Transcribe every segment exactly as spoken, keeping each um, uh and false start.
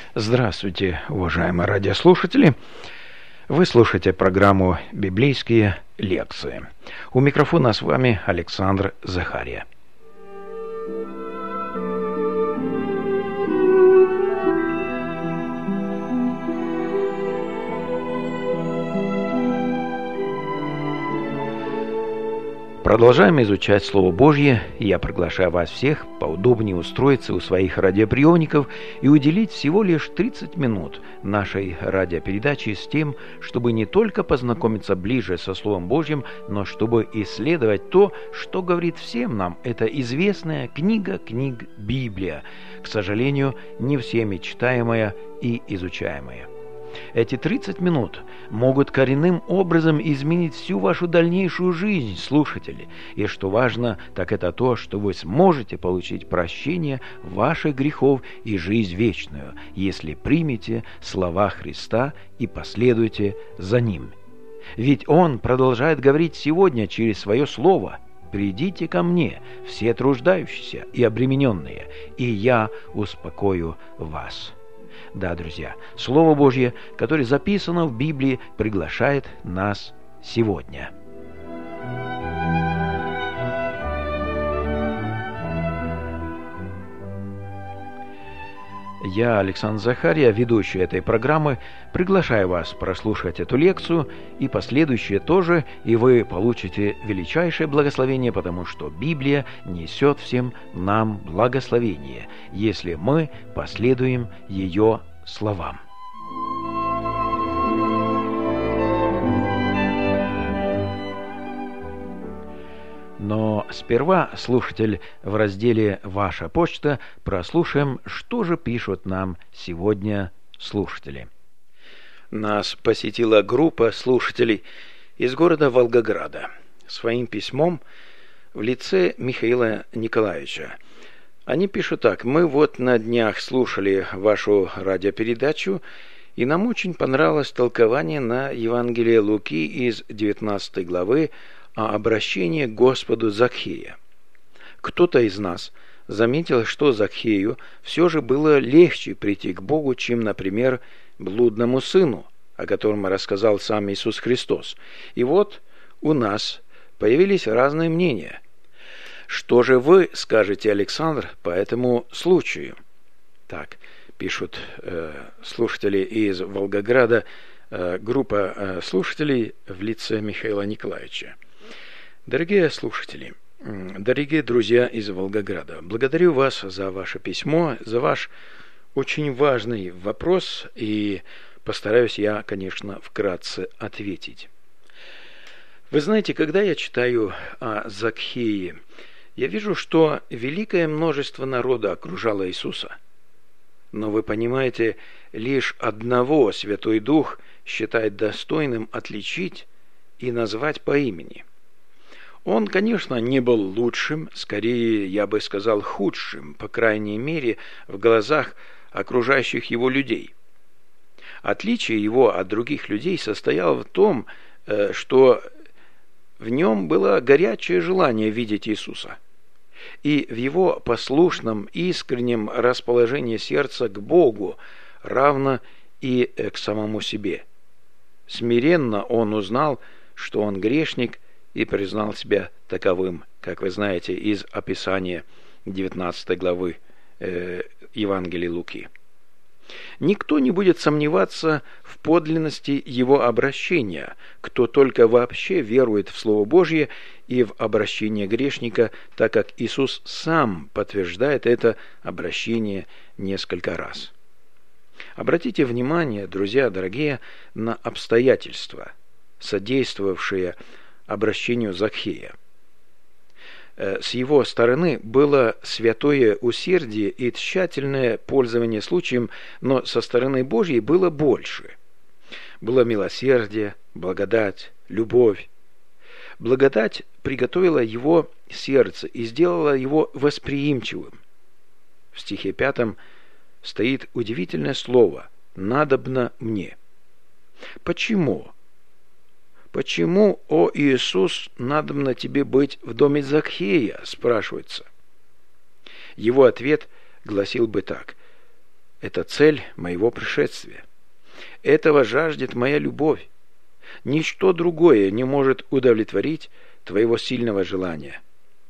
Здравствуйте, уважаемые радиослушатели! Вы слушаете программу «Библейские лекции». У микрофона с вами Александр Захария. Продолжаем изучать Слово Божье, и я приглашаю вас всех поудобнее устроиться у своих радиоприемников и уделить всего лишь тридцать минут нашей радиопередачи с тем, чтобы не только познакомиться ближе со Словом Божьим, но чтобы исследовать то, что говорит всем нам эта известная книга книг Библия, к сожалению, не всеми читаемая и изучаемая. Эти тридцать минут могут коренным образом изменить всю вашу дальнейшую жизнь, слушатели. И что важно, так это то, что вы сможете получить прощение ваших грехов и жизнь вечную, если примете слова Христа и последуете за Ним. Ведь Он продолжает говорить сегодня через Свое Слово: «Придите ко мне, все труждающиеся и обремененные, и я успокою вас». Да, друзья, Слово Божье, которое записано в Библии, приглашает нас сегодня. Я, Александр Захария, ведущий этой программы, приглашаю вас прослушать эту лекцию и последующие тоже, и вы получите величайшее благословение, потому что Библия несет всем нам благословение, если мы последуем ее словам. Но сперва, слушатель, в разделе «Ваша почта» прослушаем, что же пишут нам сегодня слушатели. Нас посетила группа слушателей из города Волгограда своим письмом в лице Михаила Николаевича. Они пишут так: «Мы вот на днях слушали вашу радиопередачу, и нам очень понравилось толкование на Евангелие Луки из девятнадцатой главы о обращении к Господу Закхея. Кто-то из нас заметил, что Закхею все же было легче прийти к Богу, чем, например, блудному сыну, о котором рассказал сам Иисус Христос. И вот у нас появились разные мнения. Что же вы скажете, Александр, по этому случаю?» Так пишут э, слушатели из Волгограда, э, группа э, слушателей в лице Михаила Николаевича. Дорогие слушатели, дорогие друзья из Волгограда, благодарю вас за ваше письмо, за ваш очень важный вопрос, и постараюсь я, конечно, вкратце ответить. Вы знаете, когда я читаю о Закхее, я вижу, что великое множество народа окружало Иисуса. Но вы понимаете, лишь одного Святой Дух считает достойным отличить и назвать по имени. Он, конечно, не был лучшим, скорее, я бы сказал, худшим, по крайней мере, в глазах окружающих его людей. Отличие его от других людей состояло в том, что в нем было горячее желание видеть Иисуса. И в его послушном, искреннем расположении сердца к Богу, равно и к самому себе. Смиренно он узнал, что он грешник, и признал себя таковым, как вы знаете, из описания девятнадцатой главы э, Евангелия Луки. Никто не будет сомневаться в подлинности его обращения, кто только вообще верует в Слово Божье и в обращение грешника, так как Иисус сам подтверждает это обращение несколько раз. Обратите внимание, друзья дорогие, на обстоятельства, содействовавшие обращению Закхея. С его стороны было святое усердие и тщательное пользование случаем, но со стороны Божьей было больше. Было милосердие, благодать, любовь. Благодать приготовила его сердце и сделала его восприимчивым. В стихе пятом стоит удивительное слово «надобно мне». Почему? «Почему, о Иисус, надобно тебе быть в доме Закхея?» спрашивается. Его ответ гласил бы так: это цель моего пришествия. Этого жаждет моя любовь. Ничто другое не может удовлетворить твоего сильного желания.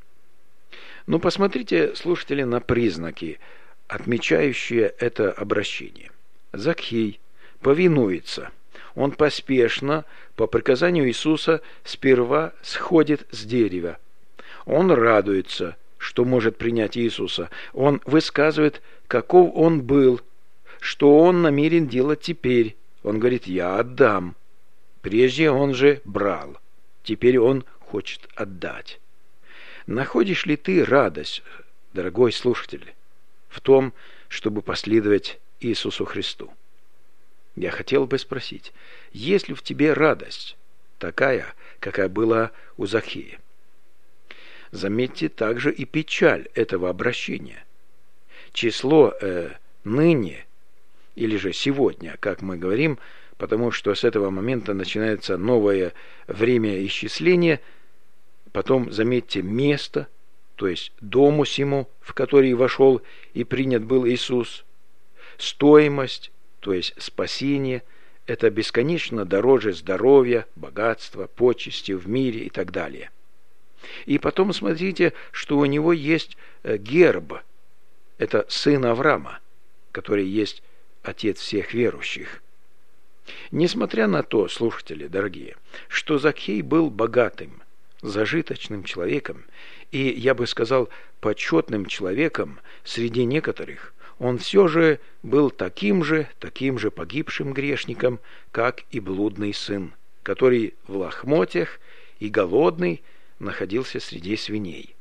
Но посмотрите, слушатели, на признаки, отмечающие это обращение. Закхей повинуется. Он поспешно, по приказанию Иисуса, сперва сходит с дерева. Он радуется, что может принять Иисуса. Он высказывает, каков он был, что он намерен делать теперь. Он говорит: «Я отдам». Прежде он же брал, теперь он хочет отдать. Находишь ли ты радость, дорогой слушатель, в том, чтобы последовать Иисусу Христу? Я хотел бы спросить, есть ли в тебе радость, такая, какая была у Закхея? Заметьте также и печаль этого обращения. Число э, ныне, или же сегодня, как мы говорим, потому что с этого момента начинается новое время исчисления. Потом, заметьте, место, то есть дому сему, в который вошел и принят был Иисус. Стоимость, то есть спасение, это бесконечно дороже здоровья, богатства, почести в мире и так далее. И потом смотрите, что у него есть герб, это сын Авраама, который есть отец всех верующих. Несмотря на то, слушатели дорогие, что Закхей был богатым, зажиточным человеком и, я бы сказал, почетным человеком среди некоторых, он все же был таким же, таким же погибшим грешником, как и блудный сын, который в лохмотьях и голодный находился среди свиней.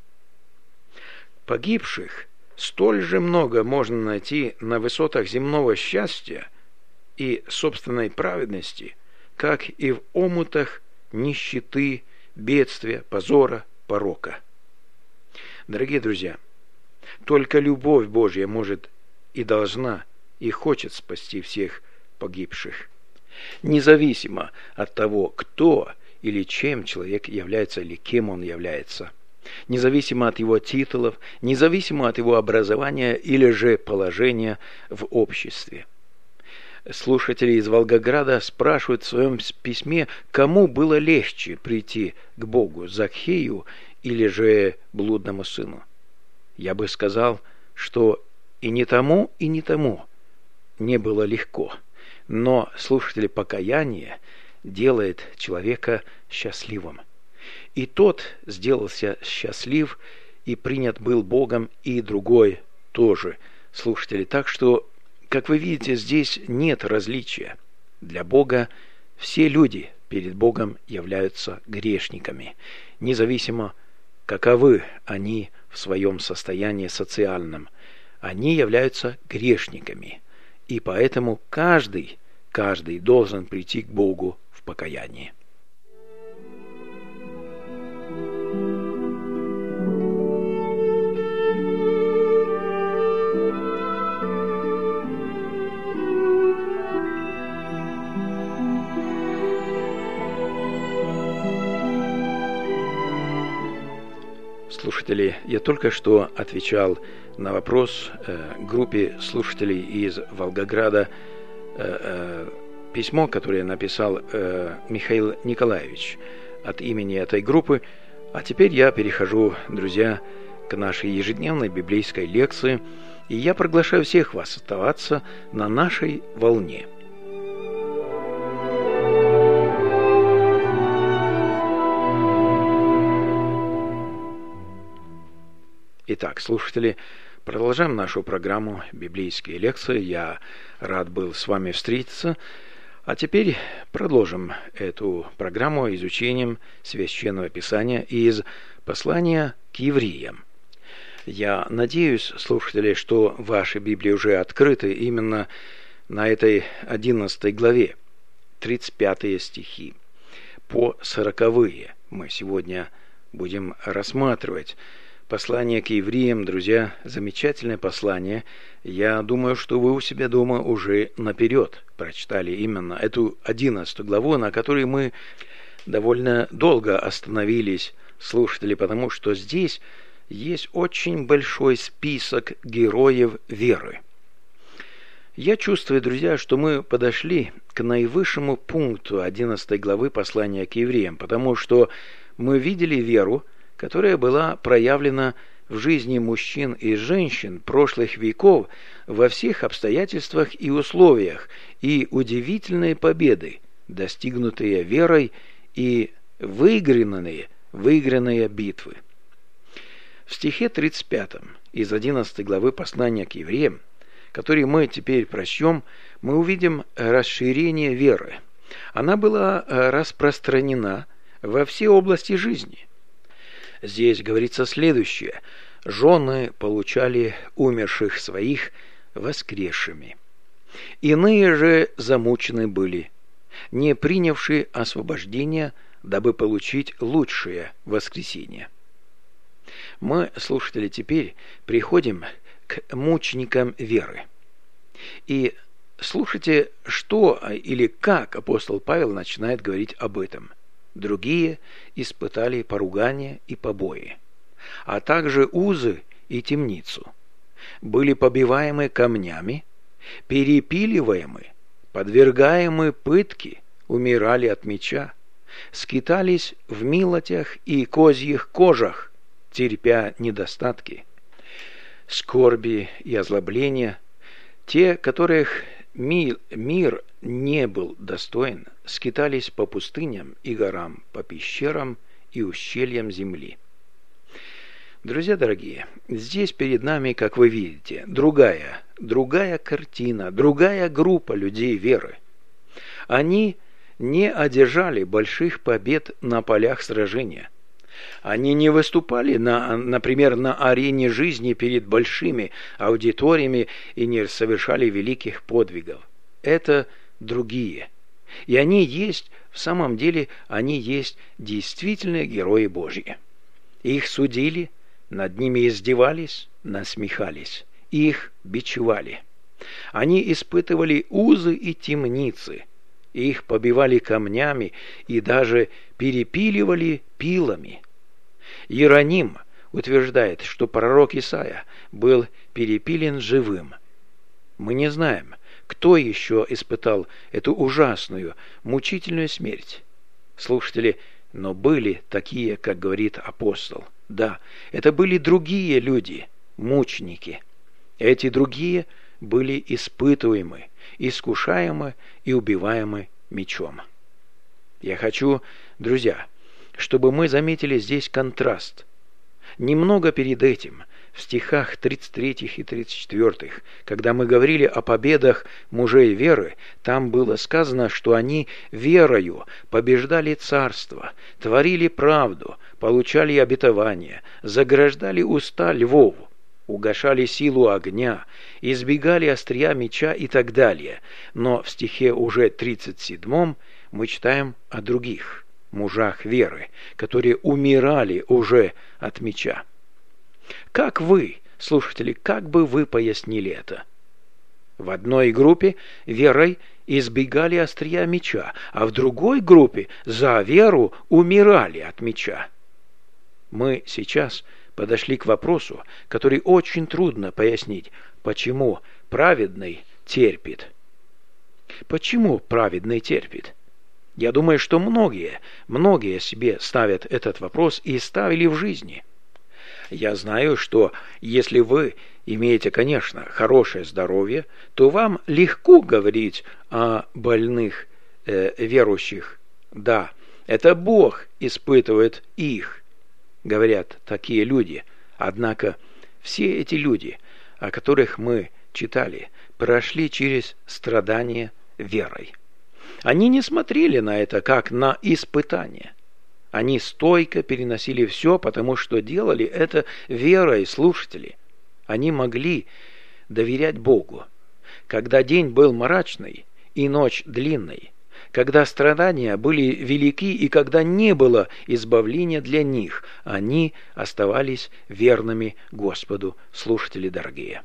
Погибших столь же много можно найти на высотах земного счастья и собственной праведности, как и в омутах нищеты, бедствия, позора, порока. Дорогие друзья, только любовь Божья может и должна, и хочет спасти всех погибших. Независимо от того, кто или чем человек является, или кем он является. Независимо от его титулов, независимо от его образования или же положения в обществе. Слушатели из Волгограда спрашивают в своем письме, кому было легче прийти к Богу, Закхею или же блудному сыну. Я бы сказал, что и не тому, и не тому не было легко. Но, слушатели, покаяние делает человека счастливым. И тот сделался счастлив и принят был Богом, и другой тоже, слушатели. Так что, как вы видите, здесь нет различия. Для Бога все люди перед Богом являются грешниками, независимо, каковы они в своем состоянии социальном. Они являются грешниками, и поэтому каждый, каждый должен прийти к Богу в покаянии. Слушатели, я только что отвечал на вопрос э, группе слушателей из Волгограда, э, э, письмо, которое написал э, Михаил Николаевич от имени этой группы. А теперь я перехожу, друзья, к нашей ежедневной библейской лекции, и я приглашаю всех вас оставаться на нашей волне. Итак, слушатели, продолжаем нашу программу «Библейские лекции». Я рад был с вами встретиться. А теперь продолжим эту программу изучением Священного Писания из послания к евреям. Я надеюсь, слушатели, что ваши Библии уже открыты именно на этой одиннадцатой главе, тридцать пятые стихи. По сороковые мы сегодня будем рассматривать. Послание к евреям, друзья, замечательное послание. Я думаю, что вы у себя дома уже наперед прочитали именно эту одиннадцатую главу, на которой мы довольно долго остановились, слушатели, потому что здесь есть очень большой список героев веры. Я чувствую, друзья, что мы подошли к наивысшему пункту одиннадцатой главы послания к евреям, потому что мы видели веру, которая была проявлена в жизни мужчин и женщин прошлых веков во всех обстоятельствах и условиях, и удивительные победы, достигнутые верой, и выигранные, выигранные битвы. В стихе тридцать пятом из одиннадцатой главы послания к евреям, который мы теперь прочтем, мы увидим расширение веры. Она была распространена во все области жизни. Здесь говорится следующее: жены получали умерших своих воскресшими. Иные же замучены были, не принявшие освобождения, дабы получить лучшее воскресение. Мы, слушатели, теперь приходим к мученикам веры. И слушайте, что или как апостол Павел начинает говорить об этом. Другие испытали поругание и побои, а также узы и темницу. Были побиваемы камнями, перепиливаемы, подвергаемы пытке, умирали от меча, скитались в милотях и козьих кожах, терпя недостатки, скорби и озлобления. Те, которых мир, мир не был достоин, скитались по пустыням и горам, по пещерам и ущельям земли. Друзья дорогие, здесь перед нами, как вы видите, другая, другая картина, другая группа людей веры. Они не одержали больших побед на полях сражения. Они не выступали, на, например, на арене жизни перед большими аудиториями и не совершали великих подвигов. Это другие. И они есть, в самом деле, они есть действительные герои Божьи. Их судили, над ними издевались, насмехались, их бичевали. Они испытывали узы и темницы, их побивали камнями и даже перепиливали пилами. Иероним утверждает, что пророк Исаия был перепилен живым. Мы не знаем, кто еще испытал эту ужасную, мучительную смерть. Слушатели, но были такие, как говорит апостол. Да, это были другие люди, мученики. Эти другие были испытуемы, искушаемы и убиваемы мечом. Я хочу, друзья, чтобы мы заметили здесь контраст. Немного перед этим, в стихах тридцать третьем и тридцать четвёртом, когда мы говорили о победах мужей веры, там было сказано, что они верою побеждали царство, творили правду, получали обетование, заграждали уста львов, угашали силу огня, избегали острия меча и так далее. Но в стихе уже тридцать седьмом мы читаем о других мужах веры, которые умирали уже от меча. Как вы, слушатели, как бы вы пояснили это? В одной группе верой избегали острия меча, а в другой группе за веру умирали от меча. Мы сейчас подошли к вопросу, который очень трудно пояснить, почему праведный терпит. Почему праведный терпит? Я думаю, что многие, многие себе ставят этот вопрос и ставили в жизни. Я знаю, что если вы имеете, конечно, хорошее здоровье, то вам легко говорить о больных э, верующих. Да, это Бог испытывает их, говорят такие люди. Однако все эти люди, о которых мы читали, прошли через страдания верой. Они не смотрели на это как на испытание. Они стойко переносили все, потому что делали это верой, слушатели. Они могли доверять Богу. Когда день был мрачный и ночь длинной, когда страдания были велики и когда не было избавления для них, они оставались верными Господу, слушатели дорогие.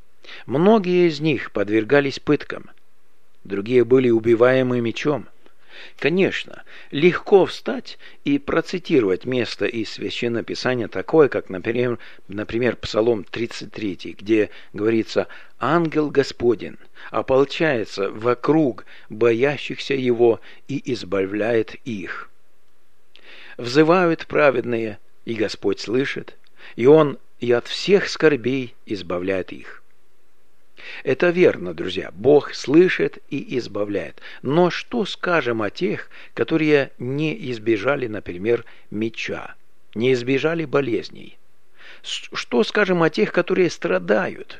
Многие из них подвергались пыткам, другие были убиваемы мечом, Конечно, легко встать и процитировать место из Священного Писания такое, как, например, например Псалом тридцать три, где говорится: «Ангел Господень ополчается вокруг боящихся Его и избавляет их. Взывают праведные, и Господь слышит, и Он и от всех скорбей избавляет их». Это верно, друзья, Бог слышит и избавляет. Но что скажем о тех, которые не избежали, например, меча, не избежали болезней? Что скажем о тех, которые страдают?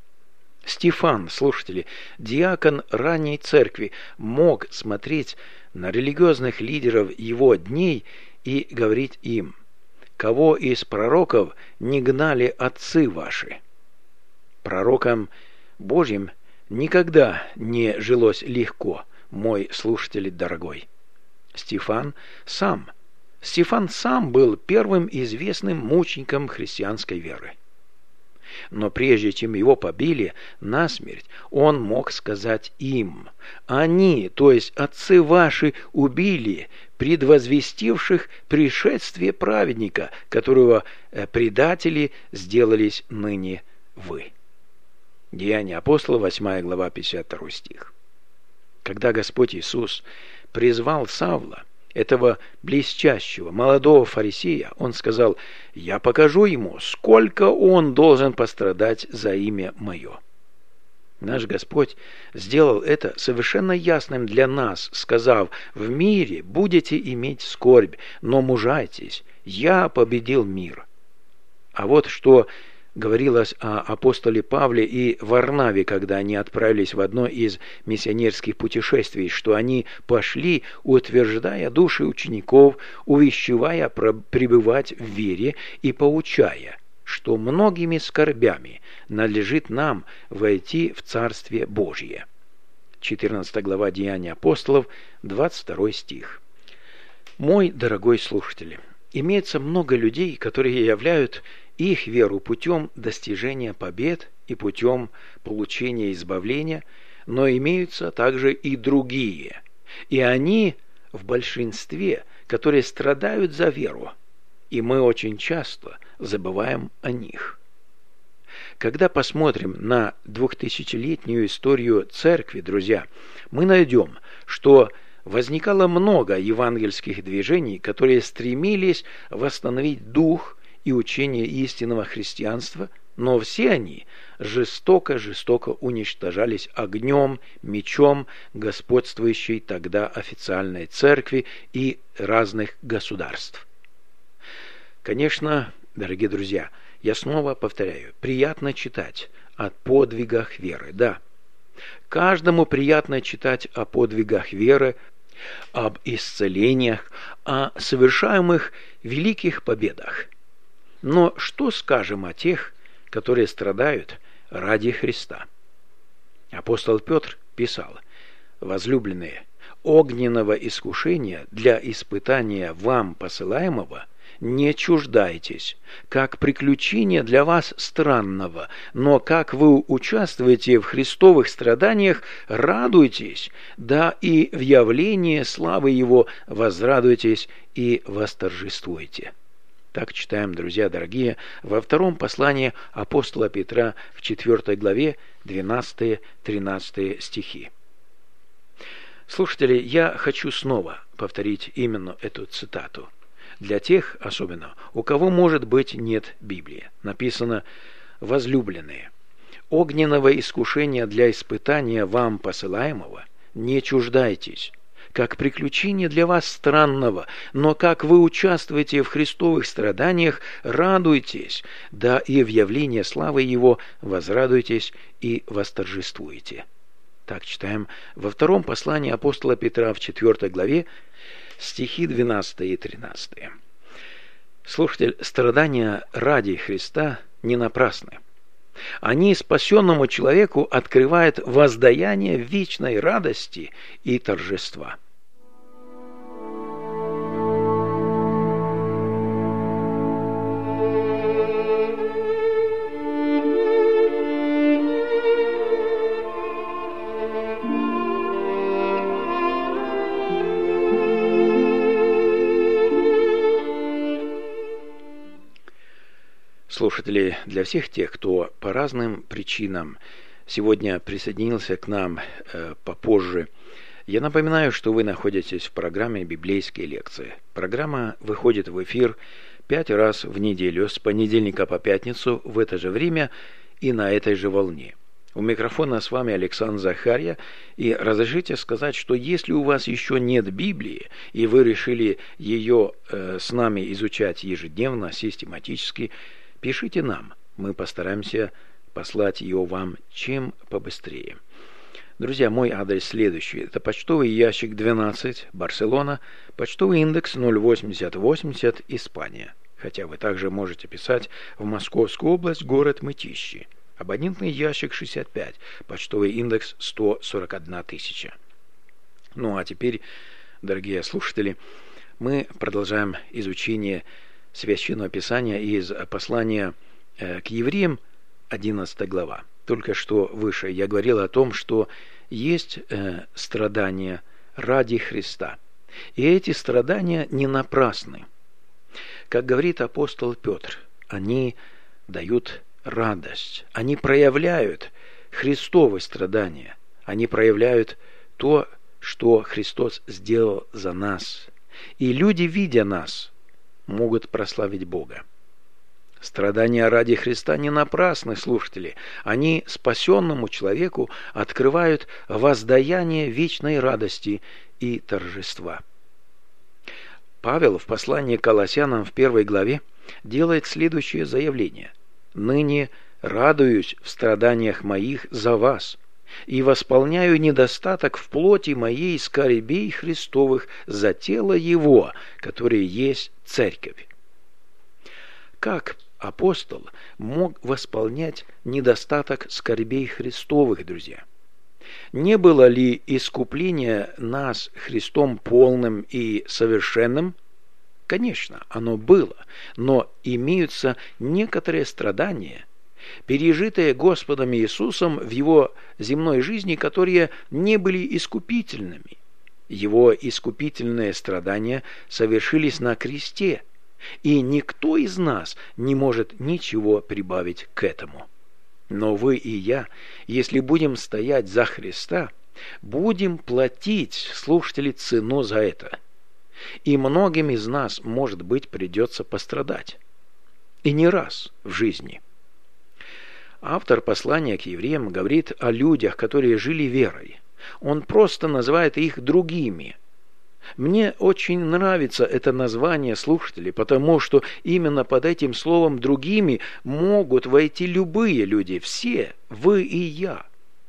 Стефан, слушатели, диакон ранней церкви, мог смотреть на религиозных лидеров его дней и говорить им: «Кого из пророков не гнали отцы ваши?» Пророкам Божьим никогда не жилось легко, мой слушатель дорогой. Стефан сам, Стефан сам был первым известным мучеником христианской веры. Но прежде чем его побили насмерть, он мог сказать им: «Они, то есть отцы ваши, убили предвозвестивших пришествие праведника, которого предатели сделались ныне вы». Деяния апостолов, восьмая глава, пятьдесят второй стих. Когда Господь Иисус призвал Савла, этого блестящего молодого фарисея, Он сказал: «Я покажу ему, сколько он должен пострадать за имя мое». Наш Господь сделал это совершенно ясным для нас, сказав: «В мире будете иметь скорбь, но мужайтесь, я победил мир». А вот что говорилось о апостоле Павле и Варнаве, когда они отправились в одно из миссионерских путешествий, что они пошли, утверждая души учеников, увещевая пребывать в вере и поучая, что многими скорбями надлежит нам войти в Царствие Божье. четырнадцатая глава Деяний апостолов, двадцать второй стих. Мой дорогой слушатель, имеется много людей, которые являют их веру путем достижения побед и путем получения избавления, но имеются также и другие, и они в большинстве, которые страдают за веру, и мы очень часто забываем о них. Когда посмотрим на двухтысячелетнюю историю церкви, друзья, мы найдем, что возникало много евангельских движений, которые стремились восстановить дух и учение истинного христианства, но все они жестоко-жестоко уничтожались огнем, мечом господствующей тогда официальной церкви и разных государств. Конечно, дорогие друзья, я снова повторяю, приятно читать о подвигах веры, да. Каждому приятно читать о подвигах веры, об исцелениях, о совершаемых великих победах. Но что скажем о тех, которые страдают ради Христа? Апостол Петр писал: «Возлюбленные, огненного искушения для испытания вам посылаемого не чуждайтесь, как приключение для вас странного, но как вы участвуете в христовых страданиях, радуйтесь, да и в явлении славы Его возрадуйтесь и восторжествуйте». Так читаем, друзья дорогие, во втором послании апостола Петра в четвёртой главе, двенадцатые-тринадцатые стихи. Слушатели, я хочу снова повторить именно эту цитату. Для тех, особенно, у кого, может быть, нет Библии. Написано: «Возлюбленные, огненного искушения для испытания вам посылаемого не чуждайтесь, как приключение для вас странного, но как вы участвуете в христовых страданиях, радуйтесь, да и в явлении славы Его возрадуйтесь и восторжествуйте». Так читаем во втором послании апостола Петра в четвёртой главе, стихи двенадцатые и тринадцатые. Слушатель, страдания ради Христа не напрасны. Они спасенному человеку открывают воздаяние вечной радости и торжества. Слушатели, для всех тех, кто по разным причинам сегодня присоединился к нам э, попозже, я напоминаю, что вы находитесь в программе «Библейские лекции». Программа выходит в эфир пять раз в неделю, с понедельника по пятницу в это же время и на этой же волне. У микрофона с вами Александр Захарья, и разрешите сказать, что если у вас еще нет Библии, и вы решили ее э, с нами изучать ежедневно, систематически, пишите нам, мы постараемся послать ее вам чем побыстрее. Друзья, мой адрес следующий. Это почтовый ящик двенадцать, Барселона, почтовый индекс ноль восемьдесят восемьдесят, Испания. Хотя вы также можете писать в Московскую область, город Мытищи. Абонентный ящик шестьдесят пять, почтовый индекс сто сорок одна тысяча. Ну а теперь, дорогие слушатели, мы продолжаем изучение Священного Писания из послания к евреям, одиннадцатая глава. Только что выше я говорил о том, что есть э, страдания ради Христа. И эти страдания не напрасны. Как говорит апостол Петр, они дают радость, они проявляют Христовы страдания, они проявляют то, что Христос сделал за нас. И люди, видя нас, могут прославить Бога. Страдания ради Христа не напрасны, слушатели. Они спасенному человеку открывают воздаяние вечной радости и торжества. Павел в послании к Колоссянам в первой главе делает следующее заявление. «Ныне радуюсь в страданиях моих за вас, и восполняю недостаток в плоти моей скорбей Христовых за тело Его, которое есть Церковь». Как апостол мог восполнять недостаток скорбей Христовых, друзья? Не было ли искупление нас Христом полным и совершенным? Конечно, оно было, но имеются некоторые страдания, пережитые Господом Иисусом в Его земной жизни, которые не были искупительными. Его искупительные страдания совершились на кресте, и никто из нас не может ничего прибавить к этому. Но вы и я, если будем стоять за Христа, будем платить, слушатели, цену за это. И многим из нас, может быть, придется пострадать. И не раз в жизни. Автор послания к евреям говорит о людях, которые жили верой. Он просто называет их другими. Мне очень нравится это название, слушатели, потому что именно под этим словом «другими» могут войти любые люди, все, вы и я.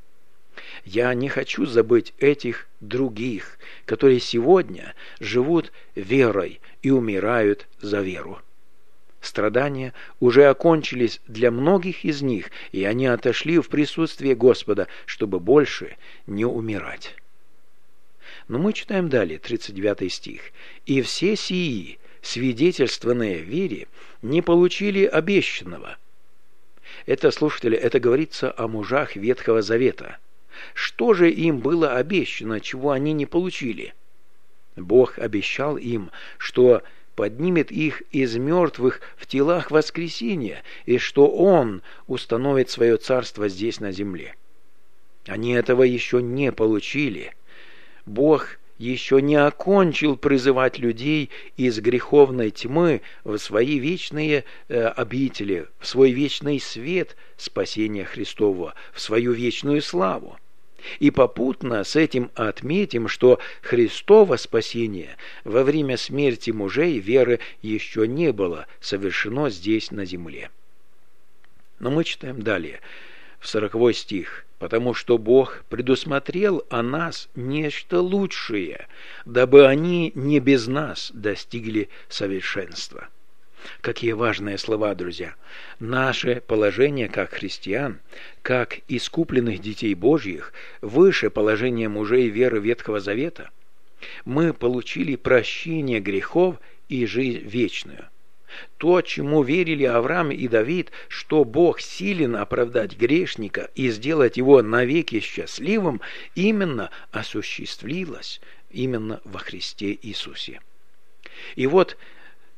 Я не хочу забыть этих других, которые сегодня живут верой и умирают за веру. Страдания уже окончились для многих из них, и они отошли в присутствие Господа, чтобы больше не умирать. Но мы читаем далее, тридцать девятый стих. «И все сии, свидетельствованные в вере, не получили обещанного». Это, слушатели, это говорится о мужах Ветхого Завета. Что же им было обещано, чего они не получили? Бог обещал им, что поднимет их из мертвых в телах воскресения, и что Он установит свое царство здесь на земле. Они этого еще не получили. Бог еще не окончил призывать людей из греховной тьмы в свои вечные э, обители, в свой вечный свет спасения Христова, в свою вечную славу. И попутно с этим отметим, что Христово спасение во время смерти мужей веры еще не было совершено здесь на земле. Но мы читаем далее, в сороковой стих. «Потому что Бог предусмотрел о нас нечто лучшее, дабы они не без нас достигли совершенства». Какие важные слова, друзья! Наше положение как христиан, как искупленных детей Божьих, выше положения мужей веры Ветхого Завета. Мы получили прощение грехов и жизнь вечную. То, чему верили Авраам и Давид, что Бог силен оправдать грешника и сделать его навеки счастливым, именно осуществилось именно во Христе Иисусе. И вот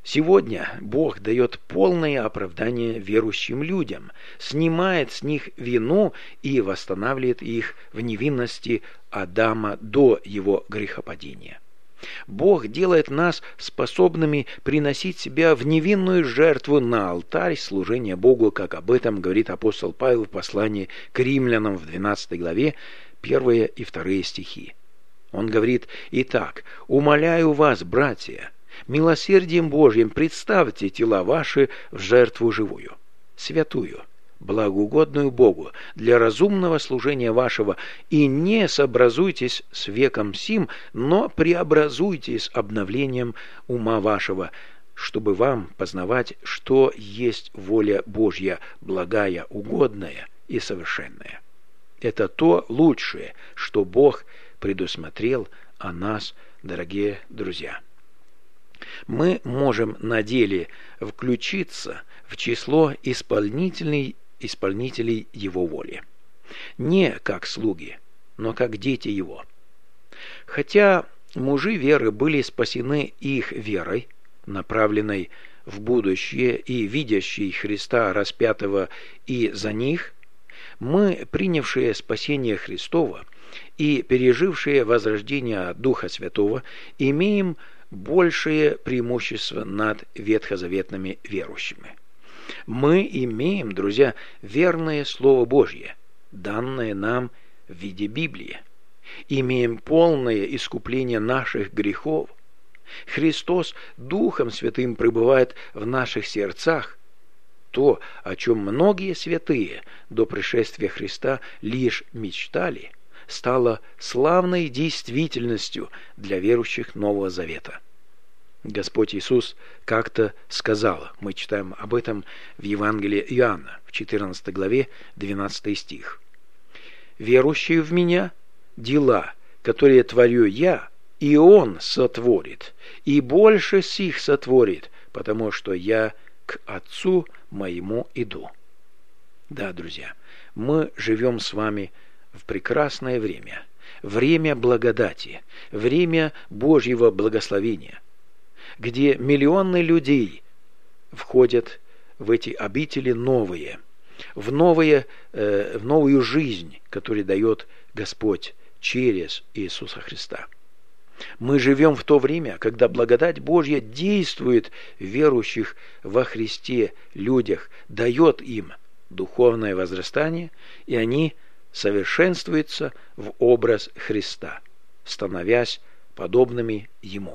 Сегодня Бог дает полное оправдание верующим людям, снимает с них вину и восстанавливает их в невинности Адама до его грехопадения. Бог делает нас способными приносить себя в невинную жертву на алтарь служения Богу, как об этом говорит апостол Павел в послании к римлянам в двенадцатой главе, первые и вторые стихи. Он говорит: «Итак, умоляю вас, братья, милосердием Божьим представьте тела ваши в жертву живую, святую, благоугодную Богу, для разумного служения вашего, и не сообразуйтесь с веком сим, но преобразуйтесь обновлением ума вашего, чтобы вам познавать, что есть воля Божья, благая, угодная и совершенная». Это то лучшее, что Бог предусмотрел о нас, дорогие друзья. Мы можем на деле включиться в число исполнителей, исполнителей Его воли. Не как слуги, но как дети Его. Хотя мужи веры были спасены их верой, направленной в будущее и видящей Христа распятого и за них, мы, принявшие спасение Христова и пережившие возрождение Духа Святого, имеем большее преимущество над ветхозаветными верующими. Мы имеем, друзья, верное Слово Божье, данное нам в виде Библии. Имеем полное искупление наших грехов. Христос Духом Святым пребывает в наших сердцах. То, о чем многие святые до пришествия Христа лишь мечтали, стало славной действительностью для верующих Нового Завета. Господь Иисус как-то сказал, мы читаем об этом в Евангелии Иоанна, в четырнадцатой главе, двенадцатый стих: «Верующий в Меня, дела, которые творю Я, и Он сотворит, и больше сих сотворит, потому что Я к Отцу Моему иду». Да, друзья, мы живем с вами в прекрасное время, время благодати, время Божьего благословения, где миллионы людей входят в эти обители новые, в, новые, э, в новую жизнь, которую дает Господь через Иисуса Христа. Мы живем в то время, когда благодать Божья действует в верующих во Христе людях, дает им духовное возрастание, и они совершенствуются в образ Христа, становясь подобными Ему.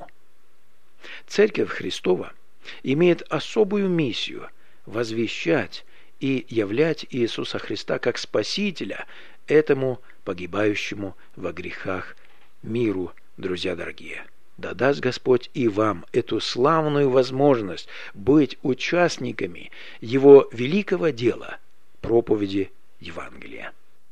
Церковь Христова имеет особую миссию возвещать и являть Иисуса Христа как Спасителя этому погибающему во грехах миру, друзья дорогие. Да даст Господь и вам эту славную возможность быть участниками Его великого дела, проповеди Евангелия.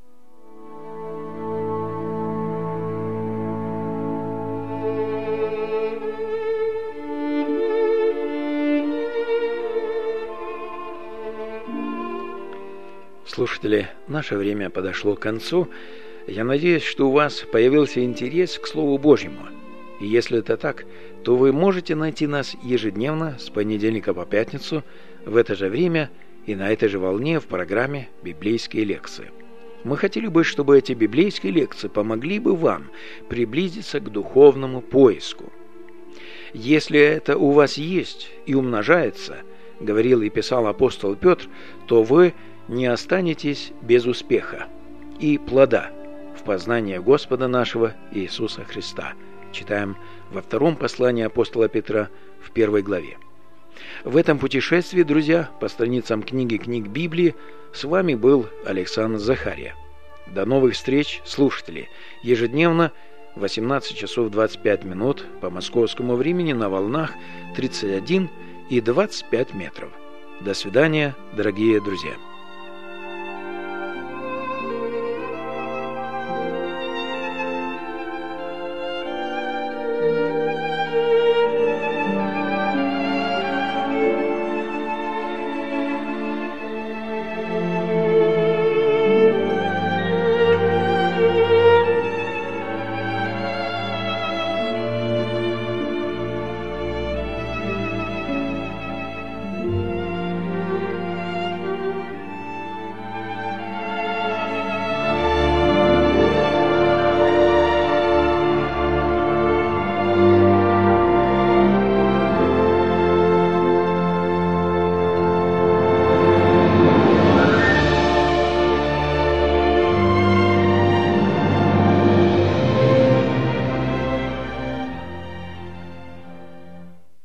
Слушатели, наше время подошло к концу. Я надеюсь, что у вас появился интерес к Слову Божьему. И если это так, то вы можете найти нас ежедневно с понедельника по пятницу в это же время и на этой же волне в программе «Библейские лекции». Мы хотели бы, чтобы эти библейские лекции помогли бы вам приблизиться к духовному поиску. Если это у вас есть и умножается, говорил и писал апостол Петр, то вы не останетесь без успеха и плода в познании Господа нашего Иисуса Христа. Читаем во втором послании апостола Петра в первой главе. В этом путешествии, друзья, по страницам книги книг Библии, с вами был Александр Захария. До новых встреч, слушатели, ежедневно в восемнадцать часов двадцать пять минут по московскому времени на волнах тридцать один и двадцать пять метров. До свидания, дорогие друзья.